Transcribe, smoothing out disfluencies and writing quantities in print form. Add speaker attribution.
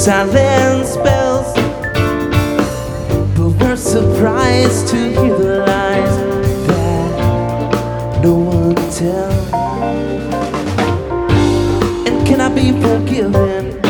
Speaker 1: silence spells, but we're surprised to hear the lies that no one tells. And can I be forgiven